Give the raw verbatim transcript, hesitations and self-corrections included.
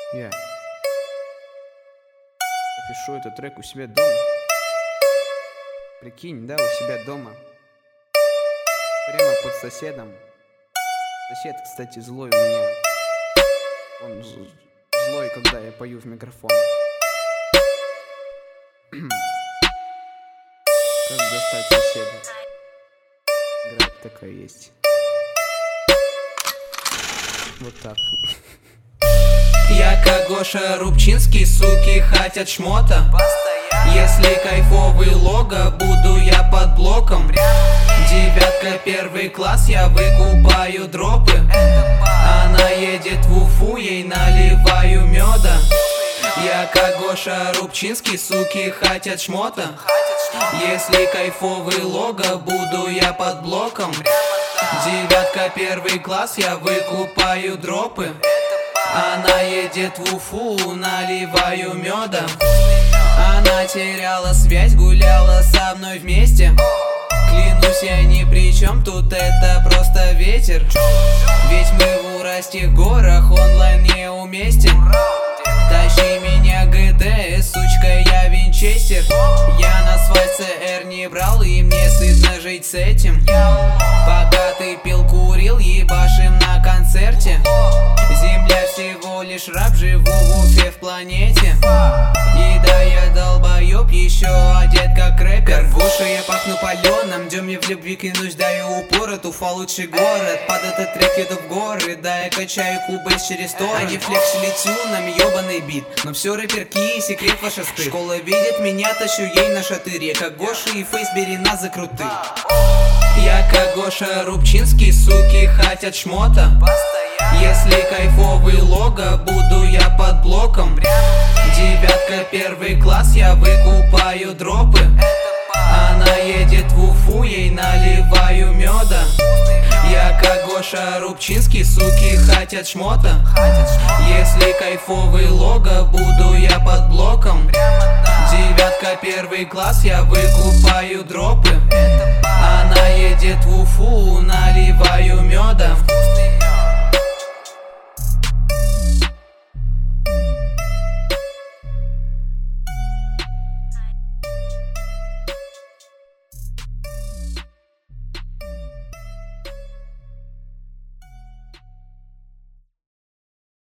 Я. Я пишу этот трек у себя дома. Прикинь, да, у себя дома. Прямо под соседом. Сосед, кстати, злой у меня. Он злой, когда я пою в микрофон. Как достать соседа? Игра такая есть. Вот так. Я как Гоша Рубчинский, суки хотят шмота. Если кайфовый лого, буду я под блоком. Девятка, первый класс, я выкупаю дропы. Она едет в Уфу, ей наливаю меда. Я как Гоша Рубчинский, суки хотят шмота. Если кайфовый лого, буду я под блоком. Девятка, первый класс, я выкупаю дропы. Она едет в Уфу, наливаю меда. Она теряла связь, гуляла со мной вместе. Клянусь, я ни при чем, тут это просто ветер. Ведь мы в уральских горах, онлайн не уместен. Тащи меня ГД, сучка, я винчестер. Я на свай ЦР не брал, и мне стыдно жить с этим. Пока ты пил, курил, ебашим на концерте. Земля всего лишь раб, живу в Уфе в планете. И да, я долбоёб, еще одет как рэпер. В уши я пахну паленым, дём я в любви клянусь, даю упор. Уфа лучший город, под этот трек еду в горы. Да, я качаю кубейс через торрент. Они флексили тюном, ёбаный бит. Но все рэперки, секрет ваша стыд. Школа видит меня, тащу ей на шатыре. Как Гоша и Фейс, бери нас за круты. Я как Гоша Рубчинский, суки хотят шмота. Если кайфовый лого, буду я под блоком. Девятка, первый класс, я выкупаю дропы. Она едет в Уфу, ей наливаю меда. Я как Гоша Рубчинский, суки хотят шмота. Если кайфовый лого, буду я под блоком. Девятка, первый класс, я выкупаю дропы. Она едет в Уфу, наливаю меда.